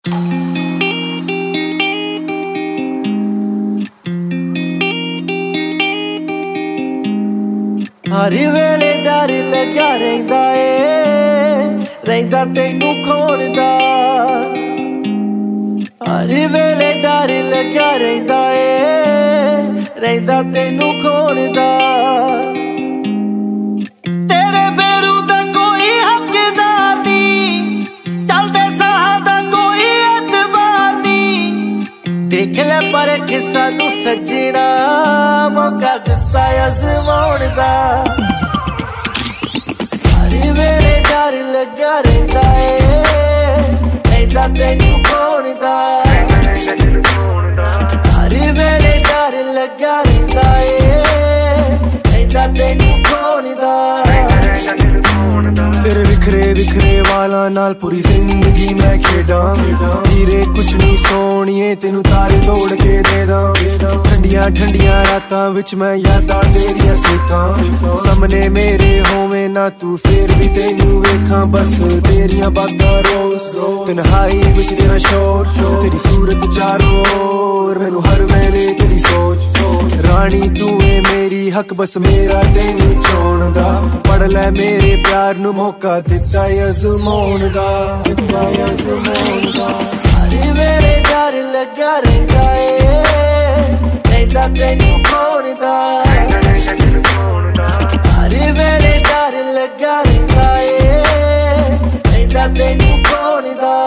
हर वेले डर लगा रहिंदा ए रहिंदा तैनू खोण दा हर वेले डर लगा रहिंदा ए रहिंदा तैनू खोण दा तेरे बेरू दा कोई हकदार नी चलदे साहां दा कोई एतबार नी देख ले परख सानू सजना मौका दिता अज़माउण दा डर लगा रहिंदा ए रहिंदा तैनू खोण दा हर वेले डर लगा रहिंदा ए रहिंदा तैनू खोण दा तेरे विखरे विखरे वाला नाल पूरी जिंदगी मैं खेडां हीरे कुछ नहीं सोहणिए तेनू तारे तोड़ के दे दां ठंडियां ठंडियां रातां विच मैं यादां तेरियां सेकां सामने मेरे होवे ना तू फिर भी तेनू वेखां बस तेरियां बातां रोज तन्हाई विच तेरा शोर तेरी सूरत चारों ओर मैनू हर वेले तेरी सोच रानी तू है मेरी हक बस मेरा तेनू चोण दा पढ़ लै मेरे प्यार नू मौका दिता अज़माउण दा हर वेले डर लगा रहिंदा ए रहिंदा तैनू खोण दा हर वेले डर लगा रहिंदा ए रहिंदा तैनू खोण दा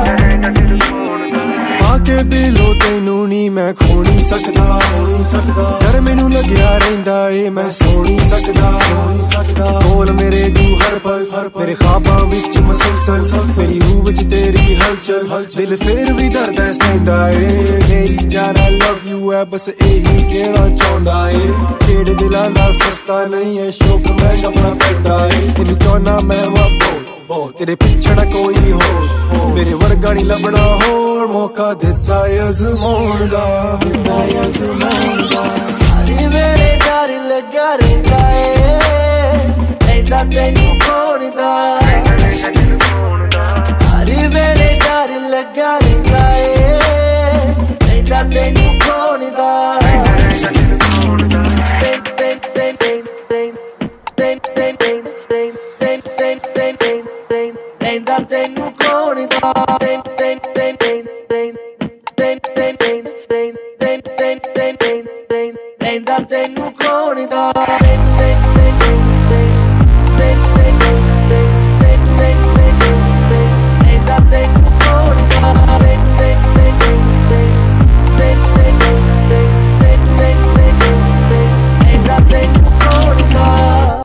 आके दिलों तैनू नी मैं खो नहीं सकदा डर मैनू लग्या रहिंदा ए मैं सो नहीं सकदा बोल मेरे तू हर पल मेरे ख्वाबां विच मसलसल मेरी रूह विच तेरी हलचल दिल फिर भी दर्द है सहंदा ए मेरी जान आई लव यू है बस यही कहना चाहंदा ए केड़े दिलां दा सस्ता नहीं है शौक मैं अपना पैंदा ए तेनू चाहना मैं वापो तेरे पिछे ना कोई होश मेरे वर्गा नहीं लभना होर मौका दिता अज़माउण दा हर वेले डर लगा रहिंदा ए रहिंदा तैनू खोण दा हर वेले डर लगा रहिंदा ए रहिंदा तैनू खोण दा रहिंदा तैनू